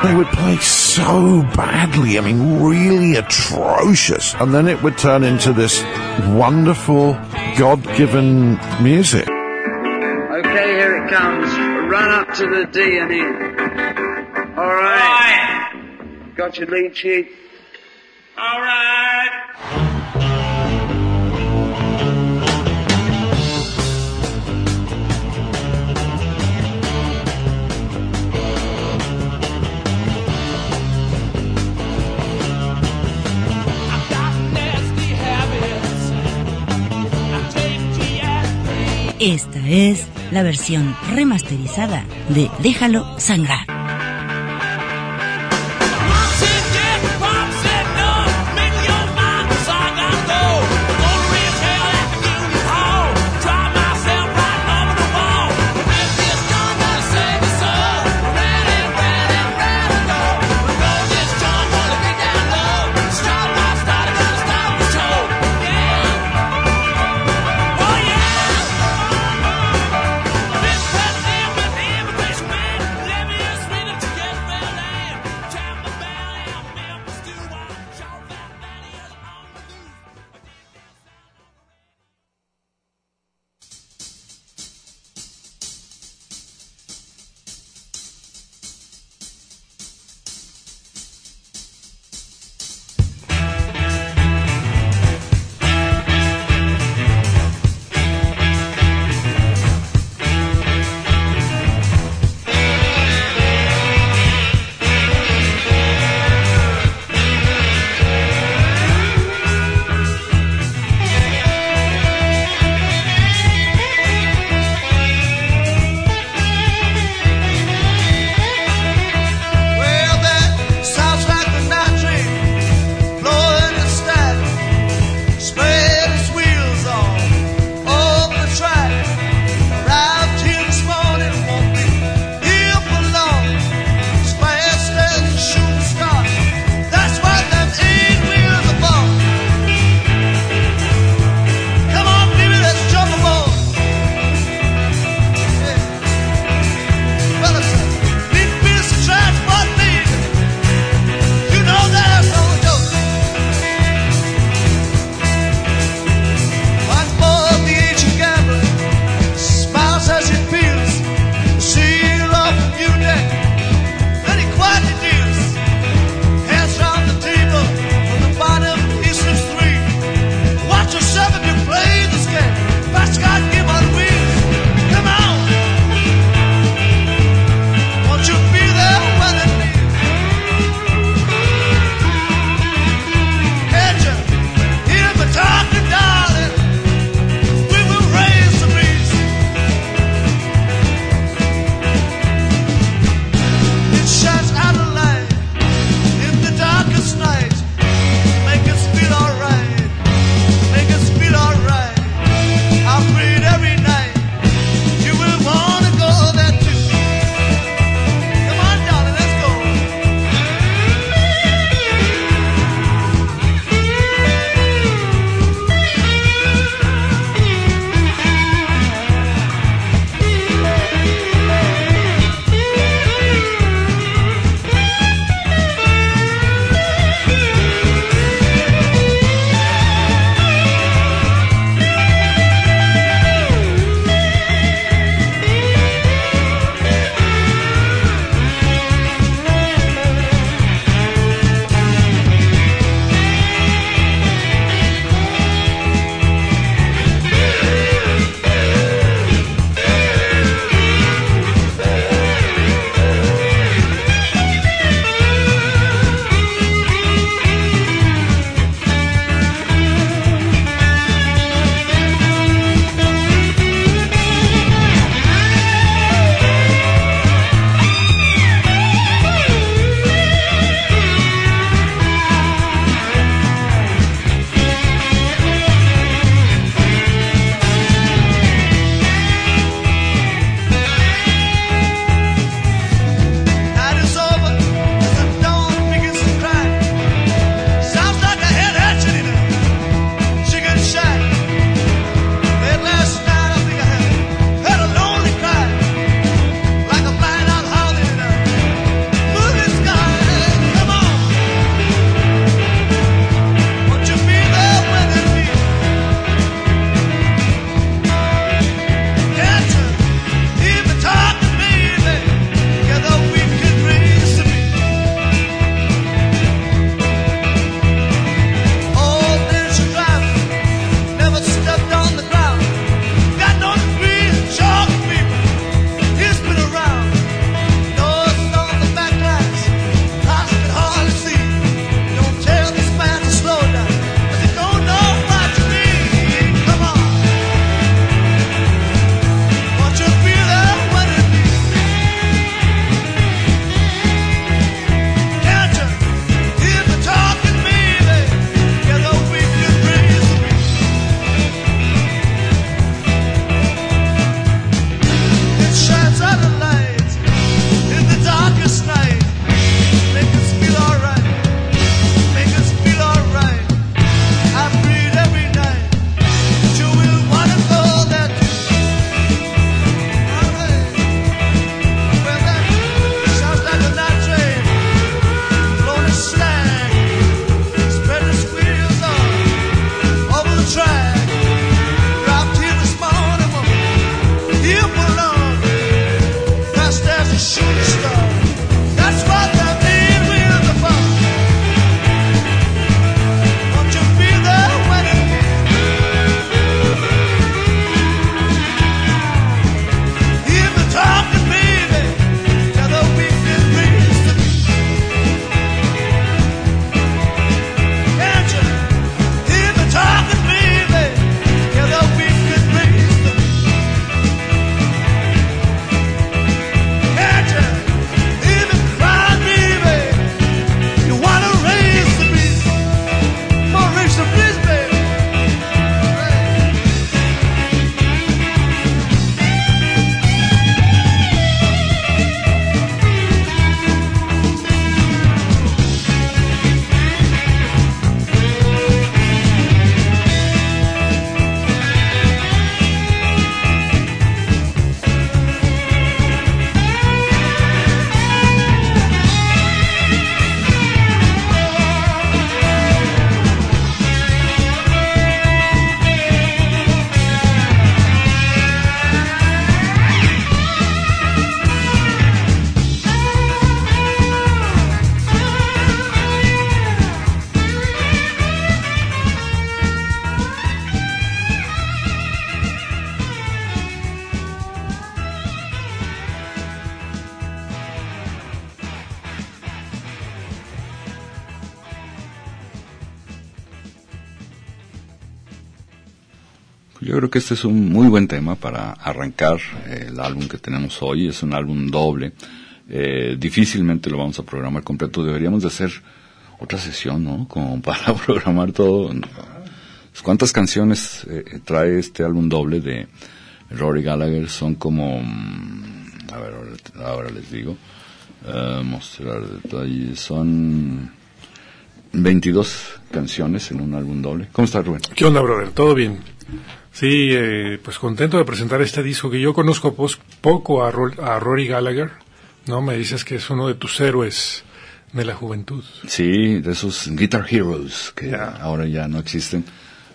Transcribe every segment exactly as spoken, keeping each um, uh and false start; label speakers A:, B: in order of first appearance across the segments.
A: They would play so badly, I mean, really atrocious. And then it would turn into this wonderful, God-given music.
B: Okay, here it comes. Run up to the D and E. All right. Got your lead sheet? All right.
C: Esta es la versión remasterizada de Déjalo Sangrar.
D: Yo creo que este es un muy buen tema para arrancar eh, el álbum que tenemos hoy. Es un álbum doble. Eh, difícilmente lo vamos a programar completo. Deberíamos de hacer otra sesión, ¿no? Como para programar todo. ¿Cuántas canciones eh, trae este álbum doble de Rory Gallagher? Son como... A ver, ahora, ahora les digo. Uh, mostrar detalles. Son veintidós canciones en un álbum doble. ¿Cómo estás, Rubén?
E: ¿Qué onda, brother? ¿Todo bien? Sí, eh, pues contento de presentar este disco que yo conozco pos, poco a, Ro, a Rory Gallagher, ¿no? Me dices que es uno de tus héroes de la juventud.
D: Sí, de esos Guitar Heroes que yeah. ahora ya no existen.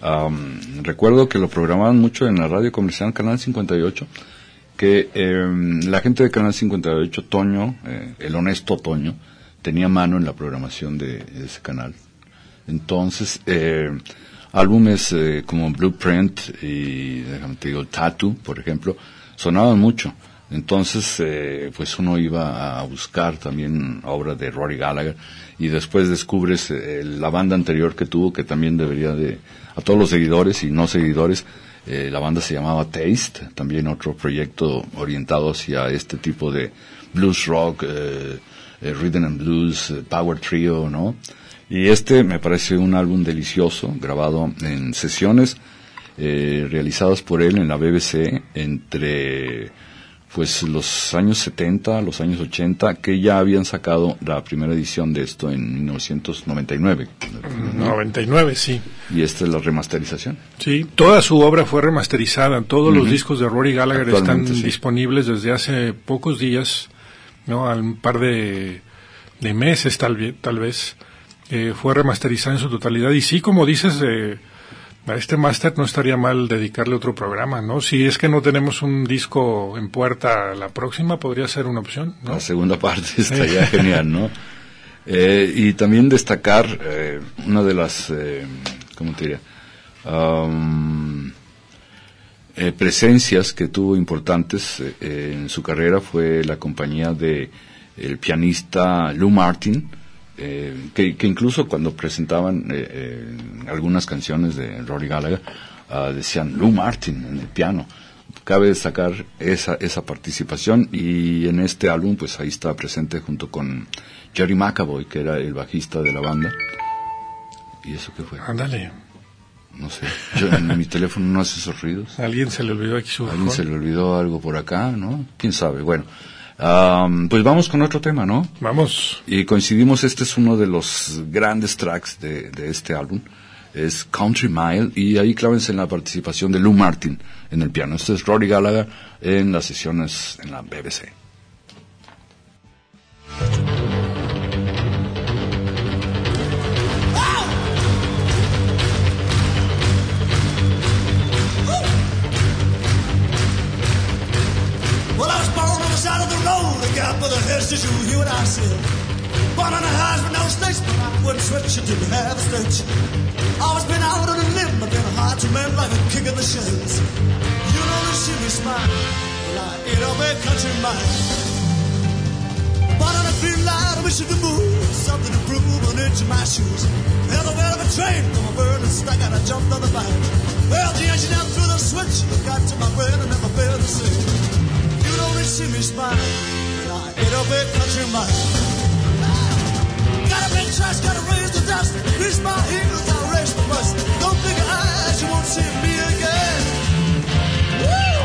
D: Um, recuerdo que lo programaban mucho en la radio comercial Canal cincuenta y ocho, que eh, la gente de Canal cincuenta y ocho, Toño, eh, el honesto Toño, tenía mano en la programación de, de ese canal. Entonces, eh, álbumes eh, como Blueprint y, déjame te digo, Tattoo, por ejemplo, sonaban mucho. Entonces, eh, pues uno iba a buscar también obra de Rory Gallagher y después descubres eh, la banda anterior que tuvo, que también debería de, a todos los seguidores y no seguidores, eh, la banda se llamaba Taste, también otro proyecto orientado hacia este tipo de blues rock, eh, eh, rhythm and blues, eh, power trio, ¿no? Y este me parece un álbum delicioso, grabado en sesiones eh, realizadas por él en la B B C entre pues los años setenta, los años ochenta, que ya habían sacado la primera edición de esto en mil novecientos noventa y nueve.
E: ¿no? noventa y nueve, sí.
D: Y esta es la remasterización.
E: Sí, toda su obra fue remasterizada. Todos uh-huh. los discos de Rory Gallagher están sí. disponibles desde hace pocos días, ¿no? Un par de, de meses tal, tal vez. Eh, fue remasterizada en su totalidad. Y sí, como dices, eh, a este máster no estaría mal dedicarle otro programa, ¿no? Si es que no tenemos un disco en puerta, la próxima podría ser una opción, ¿no?
D: La segunda parte estaría genial, ¿no? Eh, y también destacar eh, una de las, eh, ¿cómo te diría? Um, eh, presencias que tuvo importantes eh, en su carrera fue la compañía de el pianista Lou Martin, Eh, que, que incluso cuando presentaban eh, eh, algunas canciones de Rory Gallagher uh, decían Lou Martin en el piano. Cabe destacar esa esa participación y en este álbum pues ahí está presente junto con Jerry McAvoy, que era el bajista de la banda. ¿Y eso qué fue?
E: Ándale.
D: No sé, yo, en mi teléfono no hace esos ruidos.
E: ¿Alguien se le olvidó aquí su
D: Alguien se le olvidó algo por acá, ¿no? ¿Quién sabe? Bueno. Um, pues vamos con otro tema, ¿no?
E: Vamos.
D: Y coincidimos, este es uno de los grandes tracks de, de este álbum, es Country Mile, y ahí clávense en la participación de Lou Martin en el piano. Este es Rory Gallagher en las sesiones en la B B C.
F: Out of the road, I got by the heads, did you hear what I said? Born on the highs with no stakes, but I wouldn't switch it till you have a stretch. Always been out on a limb, I've been hard to mend like a kick in the shins. You know the shimmy smile, well I ain't a big country mile. Born on a green light, I wish you could move, something to prove on into my shoes. Held the well of a train, from a burning stack and I jumped on the bike. Well, the engine out through the switch, got to my brain and never failed to sing. You don't see me smile, and I ain't a big country mile. Got a big trash, gotta raise the dust. Grease my heels, I'll raise the bus. Don't think your eyes, you won't see me again. Woo!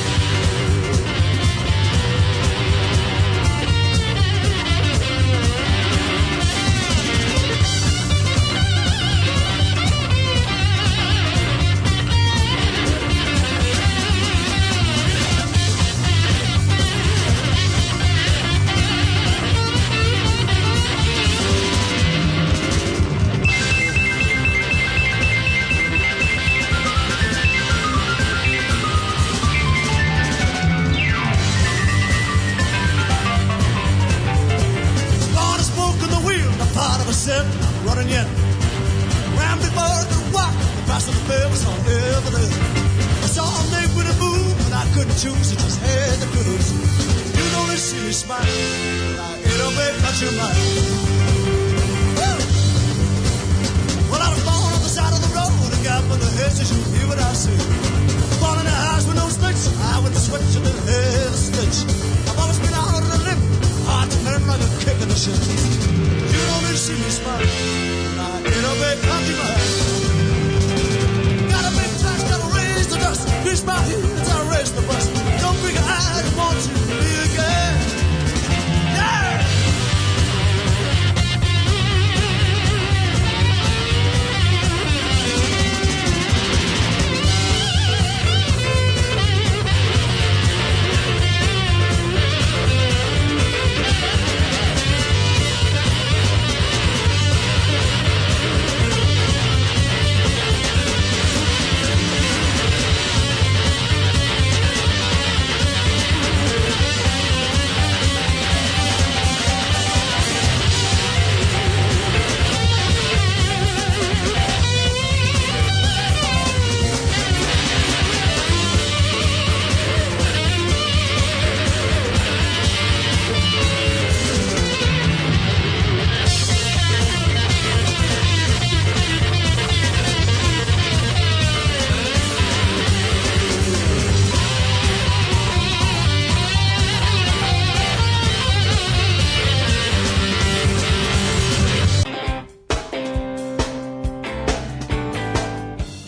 F: I'm running yet. Ran before the rock, the price of the bill was on every day. I saw a name with a move, but I couldn't choose, I just had the blues. You don't see me smile, but I ain't a big country mile. Well, I was born on the side of the road, and got for the heads, you hear what I say.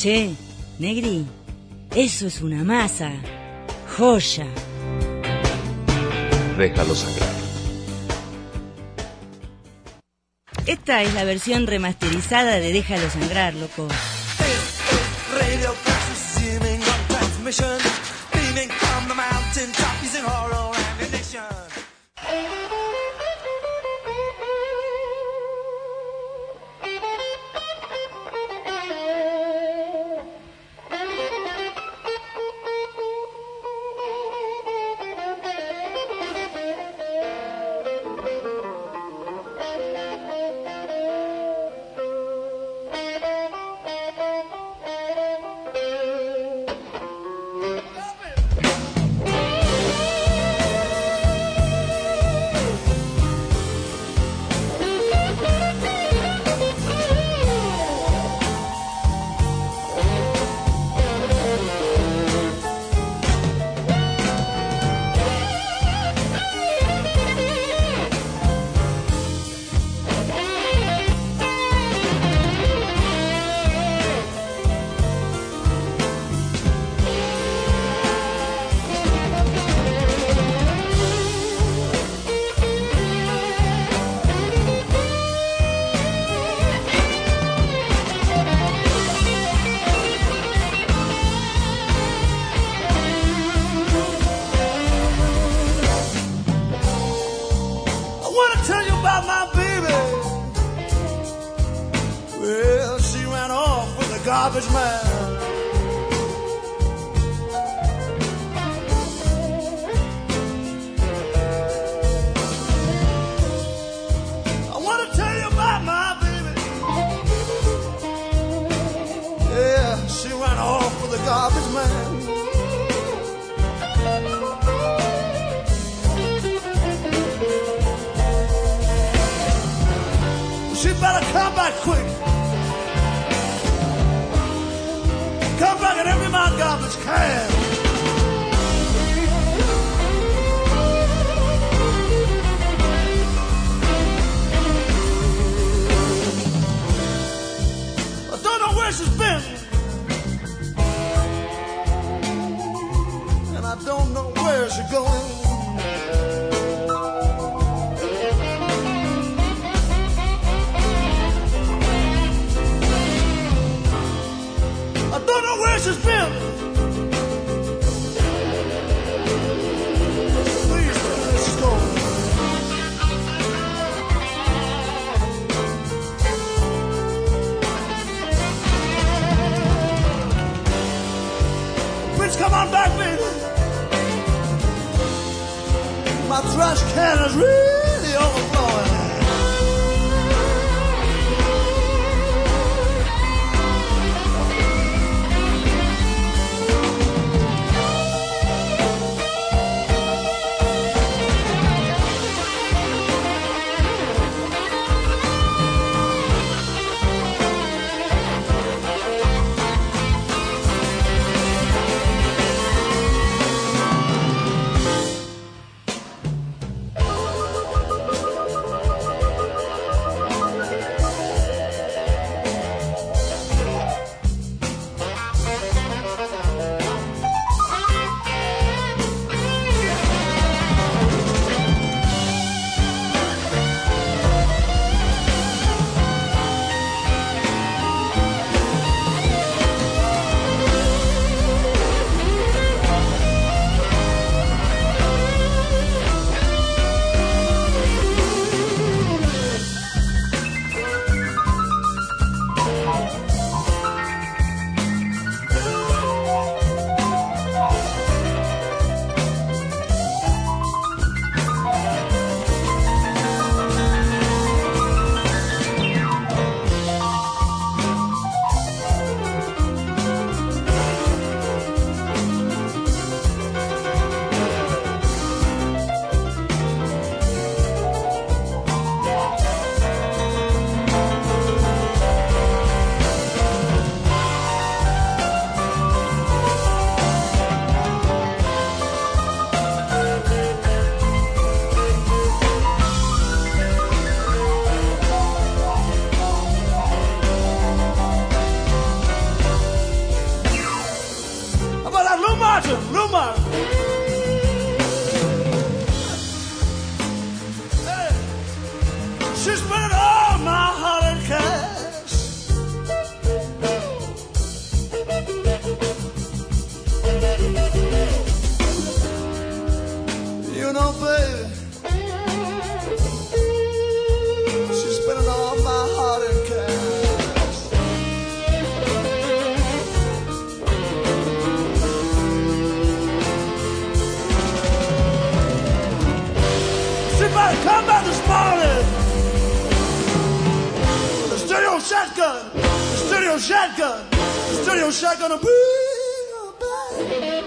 C: Che, Negri, eso es una masa. Joya.
D: Déjalo sangrar.
C: Esta es la versión remasterizada de Déjalo sangrar, loco.
F: Garbage man. I want to tell you about my baby. Yeah, she ran off with the garbage man. She better come back quick. Come back and empty my garbage can. I don't know where she's been, and I don't know where she's going. Don't know where she's been. Please tell me where she's going. Prince, come on back, baby. My trash can is really overflowing. She spent all my heart in cash. You know, baby, she spent all my heart in cash. She better come back this morning. The stereo shotgun, the stereo shotgun, the stereo shotgun, a bring her back.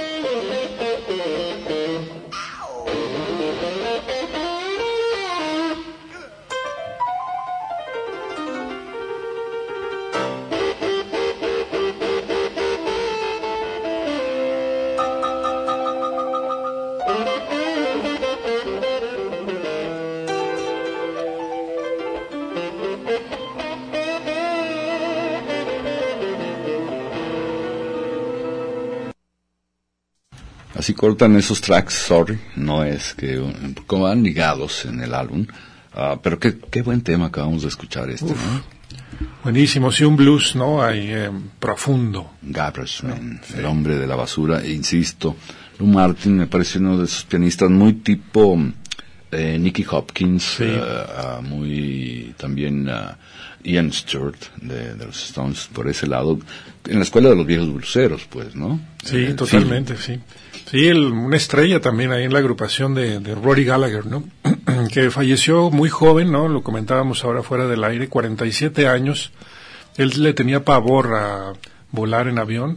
D: Así cortan esos tracks, sorry, no es que como van ligados en el álbum, uh, pero qué, qué buen tema acabamos de escuchar este, Uf, ¿no?
E: Buenísimo, sí, un blues, ¿no? Ahí, eh, profundo.
D: Garbage-Man, sí. El hombre de la basura, e insisto, Lou Martin me parece uno de esos pianistas muy tipo eh, Nicky Hopkins, sí. uh, uh, muy también uh, Ian Stewart de, de los Stones, por ese lado, en la escuela de los viejos bluseros, pues, ¿no?
E: Sí,
D: el
E: totalmente,
D: film.
E: sí. Sí, el, una estrella también ahí en la agrupación de, de Rory Gallagher, ¿no? Que falleció muy joven, ¿no? Lo comentábamos ahora fuera del aire, cuarenta y siete años. Él le tenía pavor a volar en avión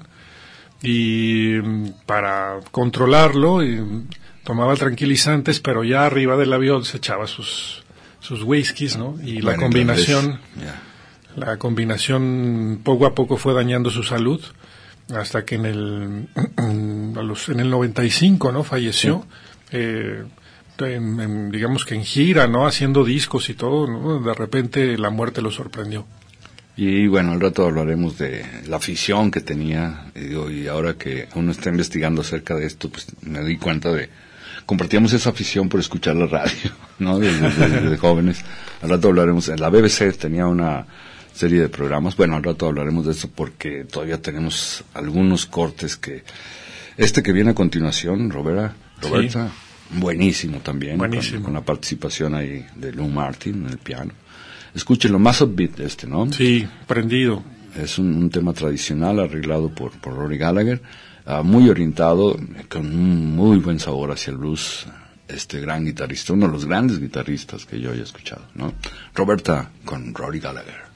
E: y para controlarlo y tomaba tranquilizantes, pero ya arriba del avión se echaba sus sus whiskies, ¿no? Y la bueno, combinación yeah. la combinación poco a poco fue dañando su salud. Hasta que en el a los, en el noventa y cinco, ¿no? Falleció, sí. eh, en, en, digamos que en gira, ¿no? Haciendo discos y todo, ¿no? De repente la muerte lo sorprendió.
D: Y bueno, al rato hablaremos de la afición que tenía, y, digo, y ahora que uno está investigando acerca de esto, pues me di cuenta de, compartíamos esa afición por escuchar la radio, ¿no? Desde, desde, desde jóvenes. Al rato hablaremos, en la B B C tenía una serie de programas. Bueno, al rato hablaremos de eso porque todavía tenemos algunos cortes que... Este que viene a continuación, Roberta, Roberta sí. buenísimo también.
E: Buenísimo.
D: Con, con la participación ahí de Lou Martin en el piano. Escúchenlo, más upbeat este, ¿no?
E: Sí, prendido.
D: Es un, un tema tradicional arreglado por, por Rory Gallagher, uh, muy orientado, con un muy buen sabor hacia el blues. Este gran guitarrista, uno de los grandes guitarristas que yo haya escuchado, ¿no? Roberta con Rory Gallagher.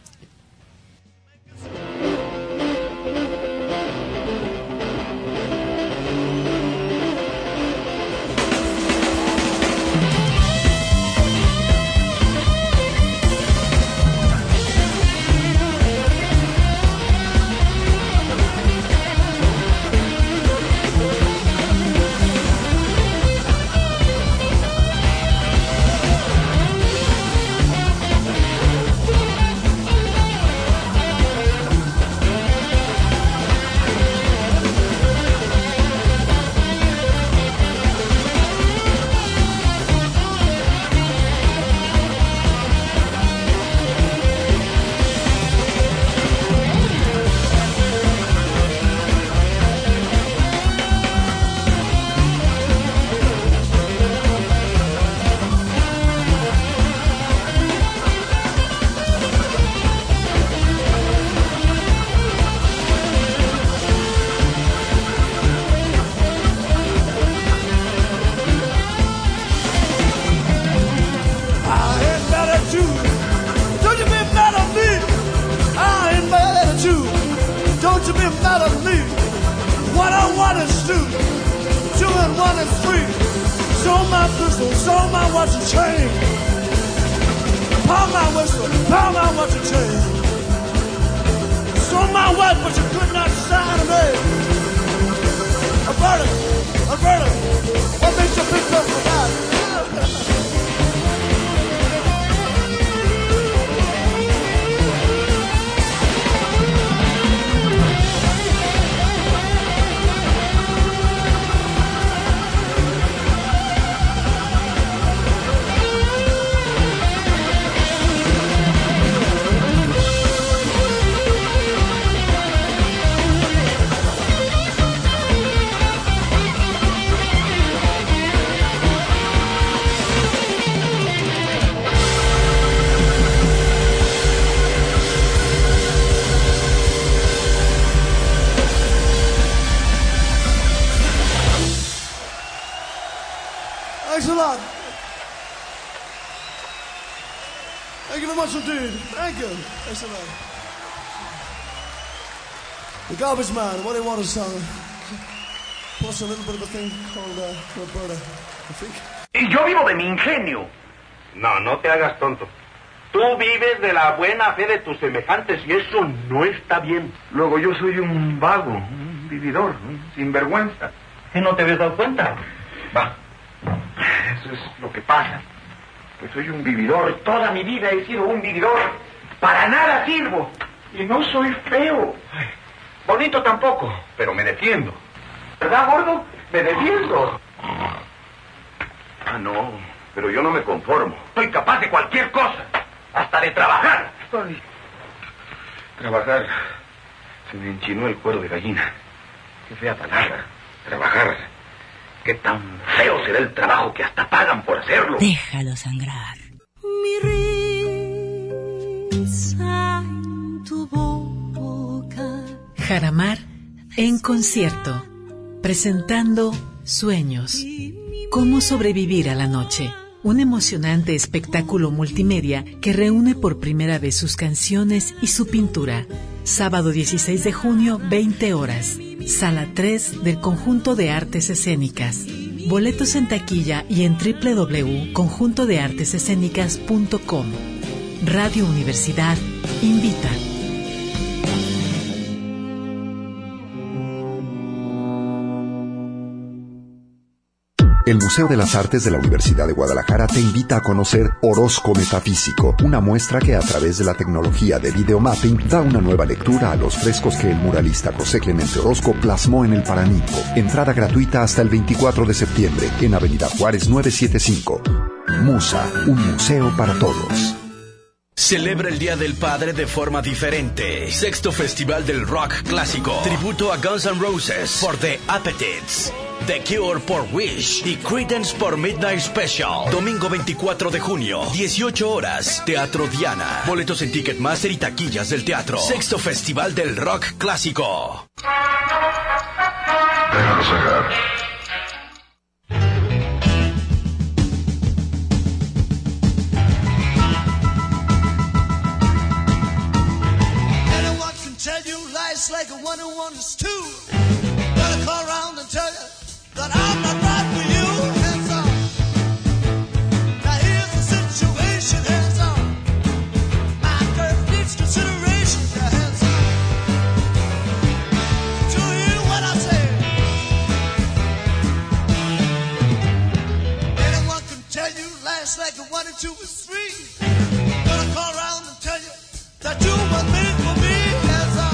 F: Thanks a lot. Thank you very much indeed. Thank you. Thanks a lot. The Garbage Man, what do you want to song? Plus a little bit of a thing called uh, Roberta, I think.
G: Y yo vivo de mi ingenio. No, no te hagas tonto. Tú vives de la buena fe de tus semejantes y eso no está bien. Luego yo soy un vago, un vividor, un sinvergüenza. ¿Que no te habías dado cuenta? Va. Eso es lo que pasa. Que soy un vividor. Toda mi vida he sido un vividor. Para nada sirvo. Y no soy feo. Bonito tampoco, pero me defiendo. ¿Verdad, gordo? Me defiendo. Ah, no, pero yo no me conformo. Soy capaz de cualquier cosa. Hasta de trabajar. Estoy... Trabajar. Se me enchinó el cuero de gallina. Qué fea palabra. Trabajar. Qué tan feo será el trabajo que hasta pagan por hacerlo.
C: Déjalo sangrar.
H: Mi risa en tu boca.
I: Jaramar en concierto. Presentando Sueños. ¿Cómo sobrevivir a la noche? Un emocionante espectáculo multimedia que reúne por primera vez sus canciones y su pintura. Sábado dieciséis de junio, veinte horas. Sala tres del Conjunto de Artes Escénicas. Boletos en taquilla y en doble u doble u doble u punto conjunto de artes escénicas punto com. Radio Universidad invita.
J: El Museo de las Artes de la Universidad de Guadalajara te invita a conocer Orozco Metafísico, una muestra que a través de la tecnología de videomapping da una nueva lectura a los frescos que el muralista José Clemente Orozco plasmó en el Paraninfo. Entrada gratuita hasta el veinticuatro de septiembre en Avenida Juárez novecientos setenta y cinco. Musa, un museo para todos.
K: Celebra el Día del Padre de forma diferente. Sexto Festival del Rock Clásico. Tributo a Guns N' Roses por The Appetites, The Cure por Wish y Creedence por Midnight Special. Domingo veinticuatro de junio, dieciocho horas, Teatro Diana. Boletos en Ticketmaster y taquillas del teatro. Sexto Festival del Rock Clásico.
L: Déjalo sacar.
F: Like a one and one is two. Gotta call around and tell you that I'm not right for you. Hands up. Now here's the situation. Hands up. My girl needs consideration. Now hands up. Do you hear what I say? Anyone can tell you life's like a one and two is three. Gotta call around and tell you that you were made for me. Hands up.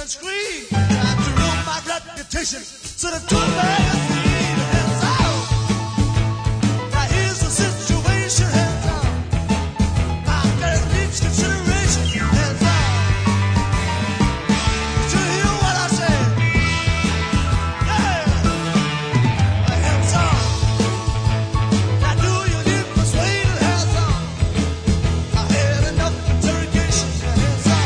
F: and scream, tried to ruin my reputation. So the two bears need hands out. Now here's the situation, hands out. My girl needs consideration, hands out. Did you hear what I said? Yeah, hands out. Now do you need persuaded, hands out. I had enough interrogation, hands out.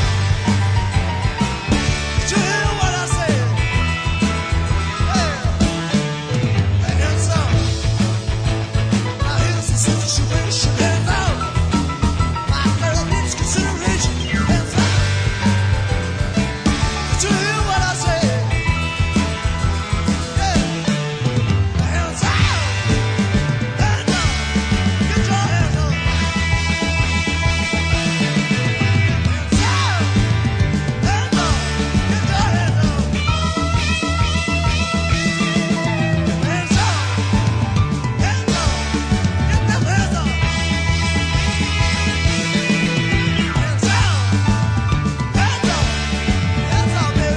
F: Did you hear what I said? Yeah, hands out. Now here's the situation, hands out. My girl needs consideration, hands out. Did you hear what I said? Yeah, hands out. Hands up. Get your hands up. Hands out. Hands up. Get your hands up. Hands up. Hands up. Get them hands up. Hands out. Hands up. Hands up, baby.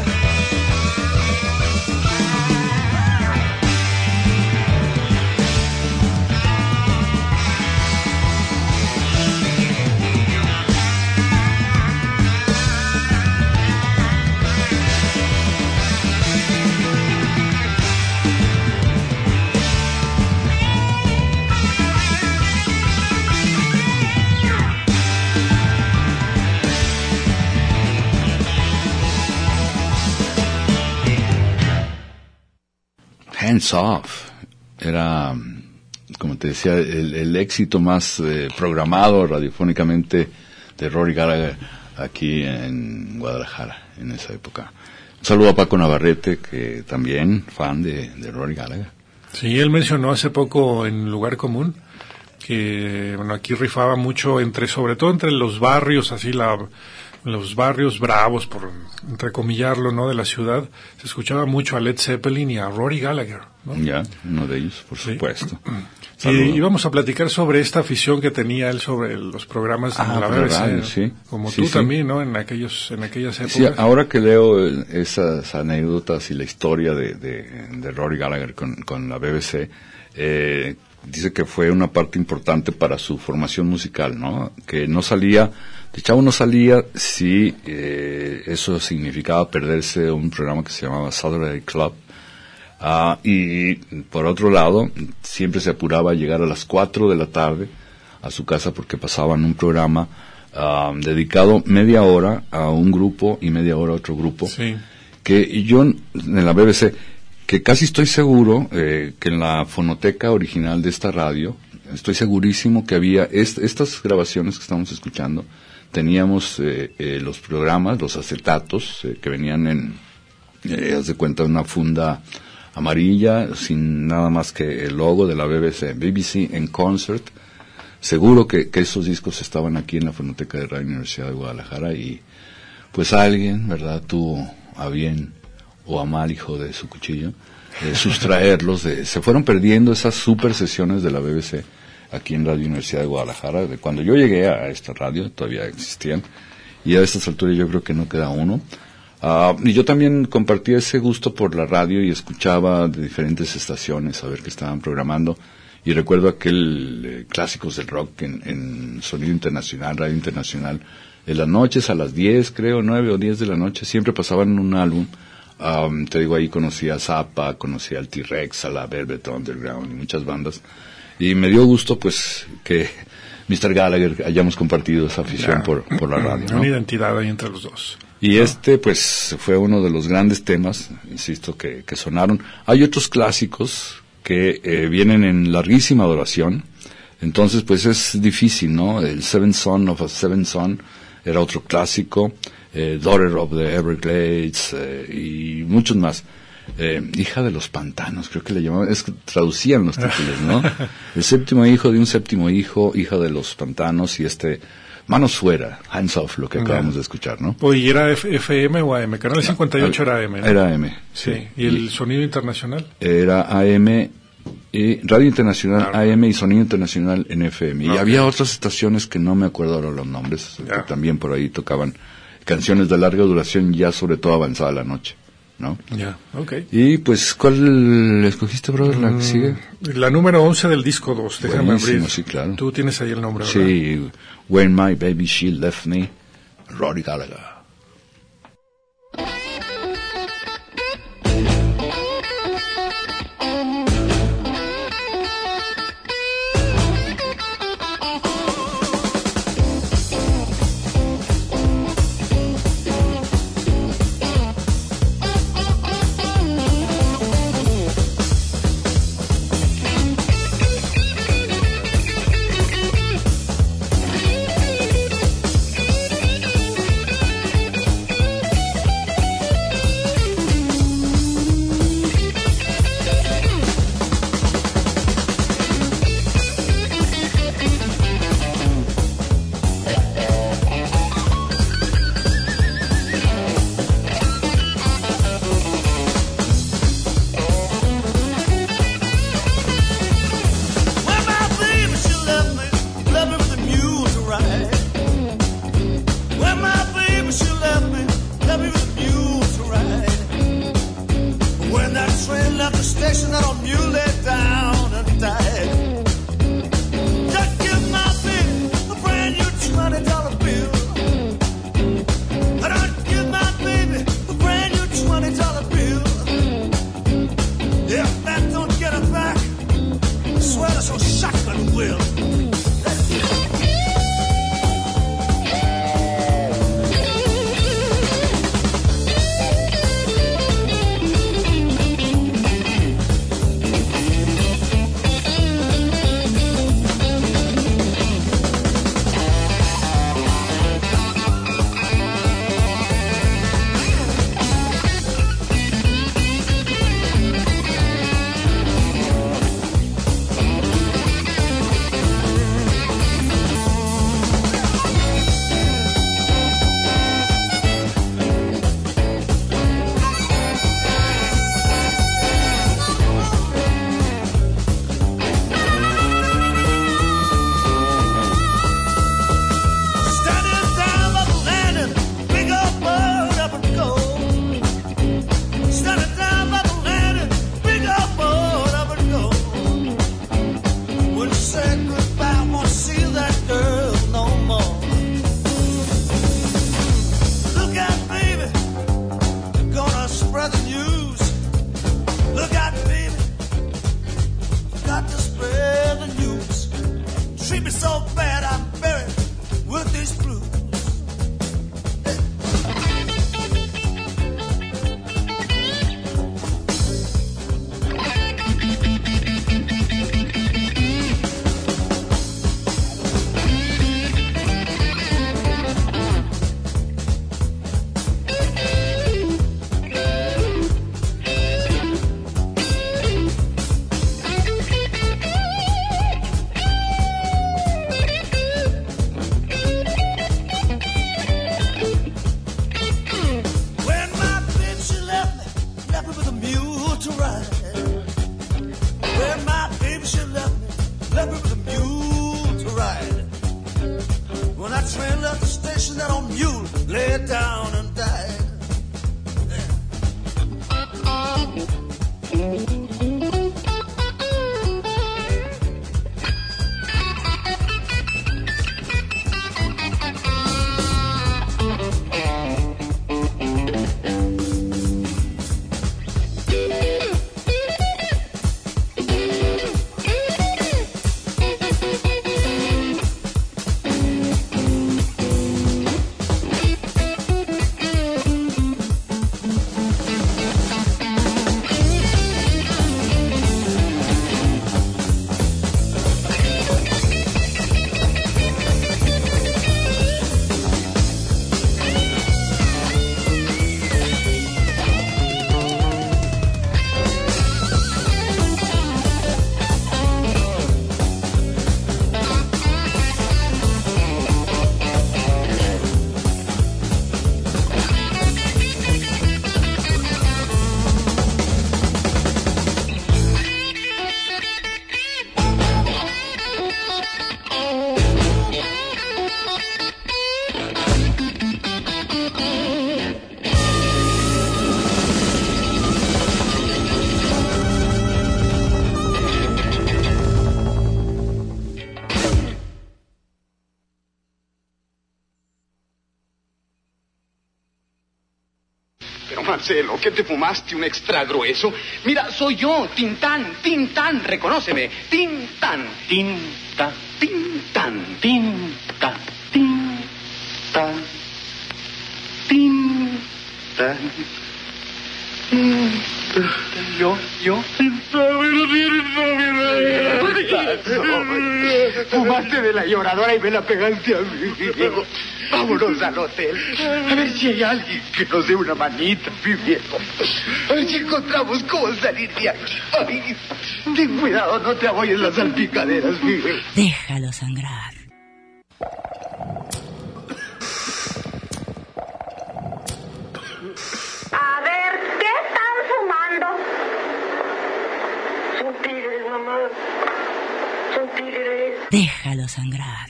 D: Hands Off era, como te decía, el, el éxito más eh, programado radiofónicamente de Rory Gallagher aquí en Guadalajara en esa época. Un saludo a Paco Navarrete, que también fan de, de Rory Gallagher.
E: Sí, él mencionó hace poco en Lugar Común que, bueno, aquí rifaba mucho entre, sobre todo entre los barrios, así la, los barrios bravos, por entrecomillarlo, ¿no?, de la ciudad, se escuchaba mucho a Led Zeppelin y a Rory Gallagher, ¿no?
D: Ya, uno de ellos, por
E: Sí.
D: supuesto.
E: Y íbamos a platicar sobre esta afición que tenía él sobre los programas
D: Ah,
E: en la
D: por
E: B B C,
D: radio,
E: ¿no?
D: sí.
E: Como
D: Sí,
E: tú
D: sí.
E: también, ¿no?, en aquellos, en aquellas épocas.
D: Sí, ahora que leo eh, esas anécdotas y la historia de, de, de Rory Gallagher con, con la B B C, eh, dice que fue una parte importante para su formación musical, ¿no? Que no salía, de chavo no salía si eh, eso significaba perderse un programa que se llamaba Saturday Club. Ah, y por otro lado, siempre se apuraba a llegar a las cuatro de la tarde a su casa porque pasaban un programa ah, dedicado media hora a un grupo y media hora a otro grupo.
E: Sí.
D: Que yo en la B B C, que casi estoy seguro eh, que en la fonoteca original de esta radio, estoy segurísimo que había est- estas grabaciones que estamos escuchando, teníamos eh, eh, los programas, los acetatos eh, que venían en, eh, haz de cuenta, una funda amarilla, sin nada más que el logo de la B B C, B B C en Concert. Seguro que, que esos discos estaban aquí en la fonoteca de Radio Universidad de Guadalajara y pues alguien, ¿verdad?, tuvo a bien o a mal, hijo de su cuchillo, eh, sustraerlos. De, se fueron perdiendo esas super sesiones de la B B C aquí en Radio Universidad de Guadalajara. De cuando yo llegué a esta radio todavía existían y a estas alturas yo creo que no queda uno. Uh, y yo también compartía ese gusto por la radio y escuchaba de diferentes estaciones a ver qué estaban programando. Y recuerdo aquel eh, clásicos del rock en, en Sonido Internacional, Radio Internacional. En las noches, a las diez, creo, nueve o diez de la noche, siempre pasaban un álbum. Um, te digo, ahí conocí a Zappa, conocí al T-Rex, a la Velvet Underground y muchas bandas. Y me dio gusto, pues, que mister Gallagher hayamos compartido esa afición
E: Ya.
D: por, por la radio, ¿no?
E: Una identidad ahí entre los dos.
D: Y este, pues, fue uno de los grandes temas, insisto, que, que sonaron. Hay otros clásicos que eh, vienen en larguísima duración, entonces, pues, es difícil, ¿no? El Seven Son of a Seven Son era otro clásico, eh, Daughter of the Everglades, eh, y muchos más. Eh, hija de los pantanos, creo que le llamaban, es que traducían los títulos, ¿no? El séptimo hijo de un séptimo hijo, hija de los pantanos, y este... Manos fuera, hands off, lo que acabamos de escuchar, ¿no?
E: Oye, ¿era F- FM o A M? Canal cincuenta y ocho era A M, ¿no?
D: Era A M, sí.
E: Sí. ¿Y el sonido internacional?
D: Era A M, y Radio Internacional
E: Claro.
D: A M y Sonido Internacional en F M. Y
E: Ok.
D: había otras estaciones que no me acuerdo ahora los nombres,
E: Ya.
D: que también por ahí tocaban canciones de larga duración ya sobre todo avanzada la noche, ¿no?
E: Ya, yeah, okay.
D: Y pues, ¿cuál escogiste, brother? ¿La que sigue?
E: La número once del disco dos, déjame abrir.
D: Sí, claro.
E: Tú tienes ahí el nombre, ¿verdad?
D: Sí, When My Baby She Left Me, Rory Gallagher.
L: Pero, Marcelo, ¿qué te fumaste? ¿Un extra grueso? Mira, soy yo, Tintán, Tintán, reconóceme. Tintán.
M: Tinta.
L: Tintán.
M: Tinta.
L: Tintán. Tintán.
M: Yo, yo.
L: Fumaste de la lloradora y me la pegaste a mí. Vámonos al hotel. A ver si hay alguien que nos dé una manita, mi viejo. A ver si encontramos cómo salir de aquí. Ay, ten cuidado, no te apoyes las salpicaderas, mi viejo.
C: Déjalo sangrar.
N: A ver, ¿qué están fumando?
M: Son tigres, mamá. Son tigres.
C: Déjalo sangrar.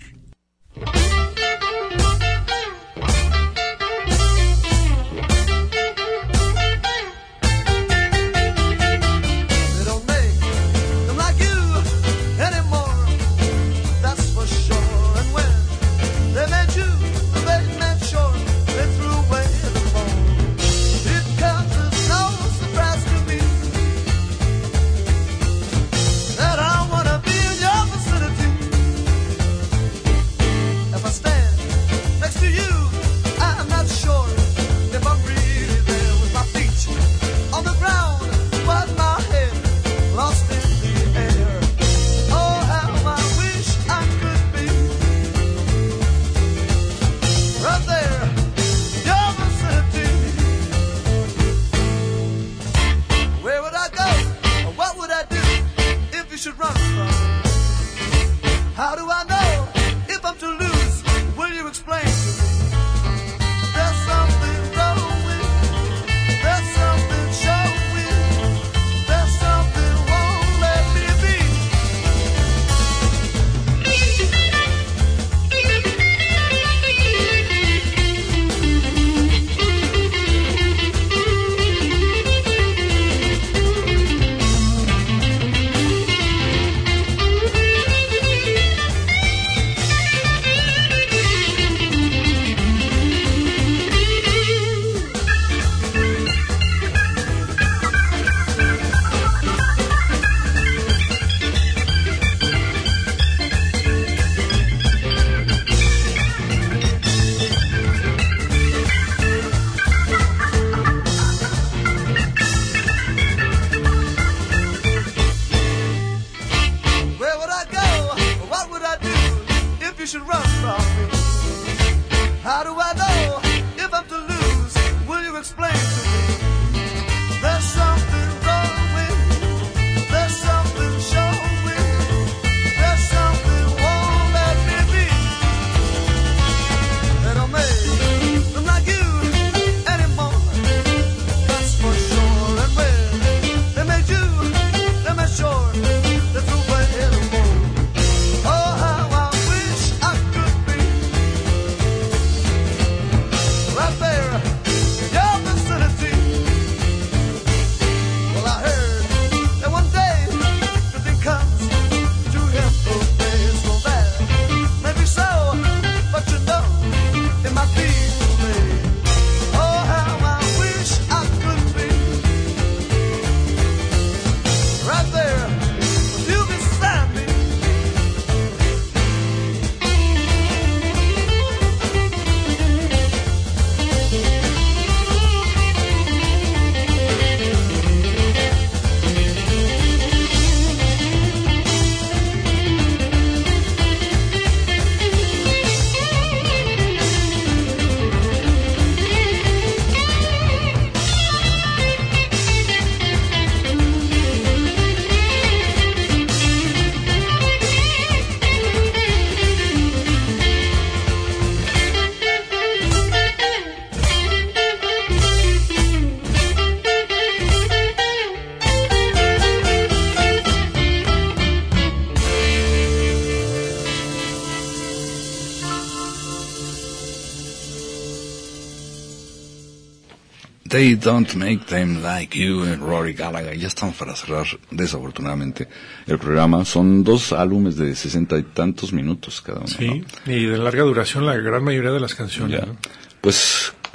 D: They Don't Make Them Like You, Rory Gallagher. Ya estamos para cerrar, desafortunadamente, el programa. Son dos álbumes de sesenta y tantos minutos cada uno.
E: Sí,
D: ¿no?
E: Y de larga duración la gran mayoría de las canciones.
D: Ya.
E: ¿No?
D: Pues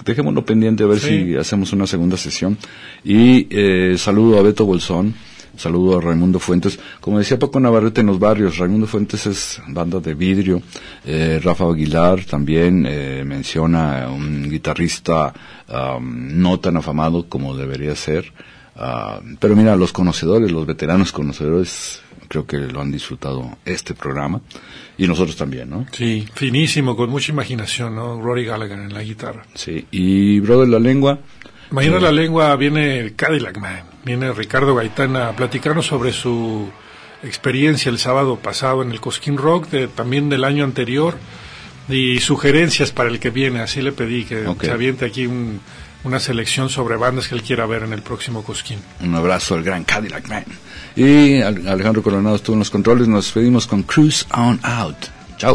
D: dejémoslo pendiente a ver
E: Sí.
D: si hacemos una segunda sesión. Y eh, saludo a Beto Bolsón, saludo a Raimundo Fuentes. Como decía Paco Navarrete en los barrios, Raimundo Fuentes es banda de vidrio. Eh, Rafa Aguilar también eh, menciona a un guitarrista um, no tan afamado como debería ser. Uh, pero mira, los conocedores, los veteranos conocedores, creo que lo han disfrutado este programa. Y nosotros también, ¿no?
E: Sí, finísimo, con mucha imaginación, ¿no? Rory Gallagher en la guitarra.
D: Sí, y Brother La Lengua.
E: Mañana
D: eh,
E: la lengua viene Cadillac Man, viene Ricardo Gaitán a platicarnos sobre su experiencia el sábado pasado en el Cosquín Rock, de, también del año anterior, y sugerencias para el que viene. Así le pedí que
D: okay.
E: se aviente aquí un, una selección sobre bandas que él quiera ver en el próximo Cosquín.
D: Un abrazo al gran Cadillac Man. Y Alejandro Coronado estuvo en los controles. Nos despedimos con Cruise On Out. Chao.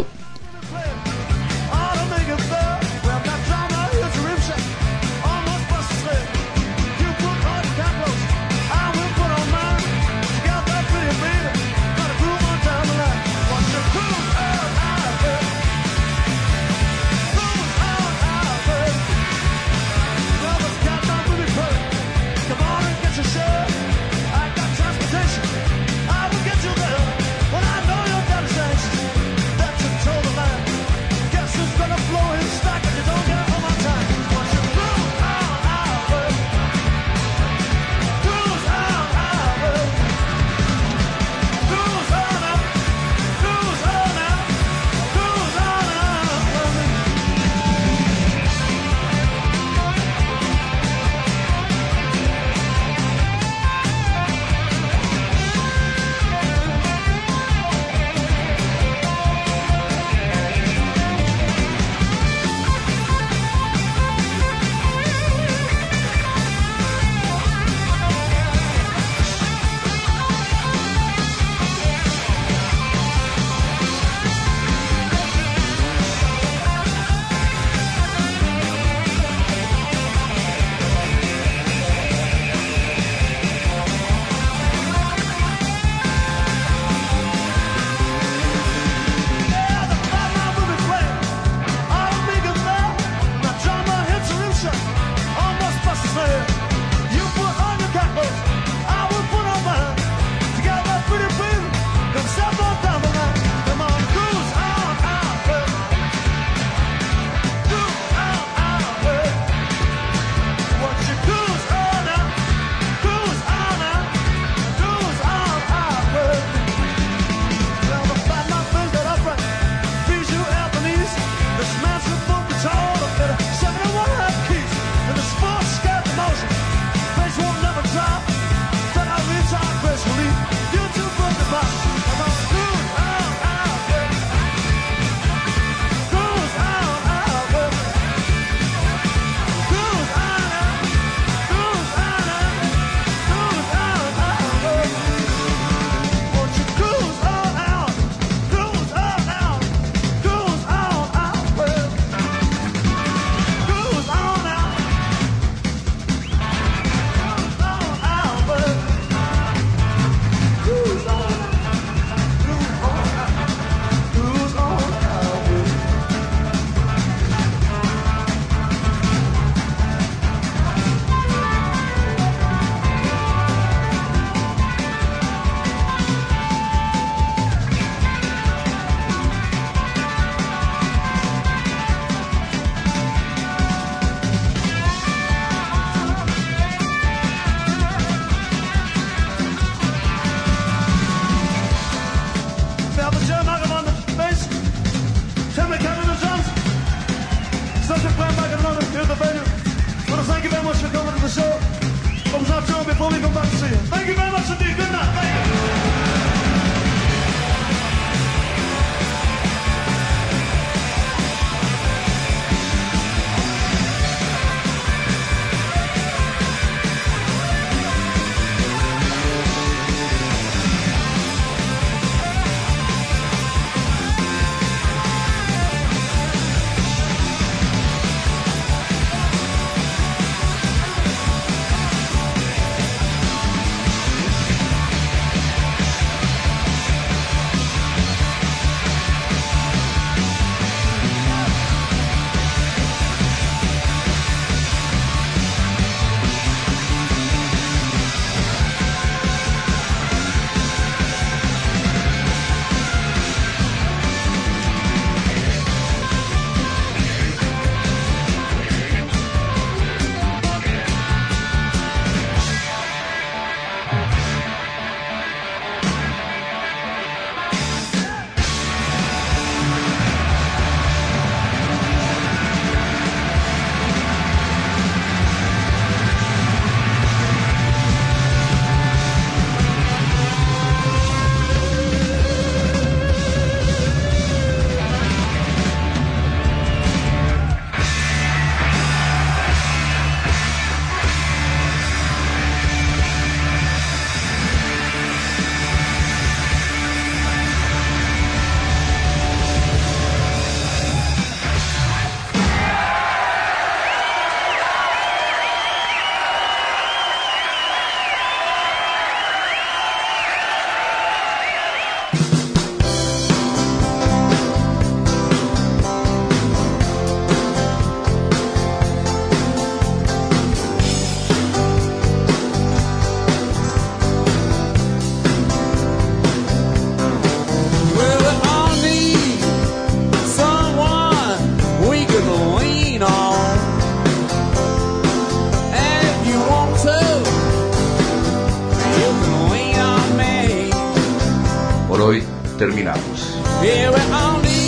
O: terminamos.
F: Yeah, we're only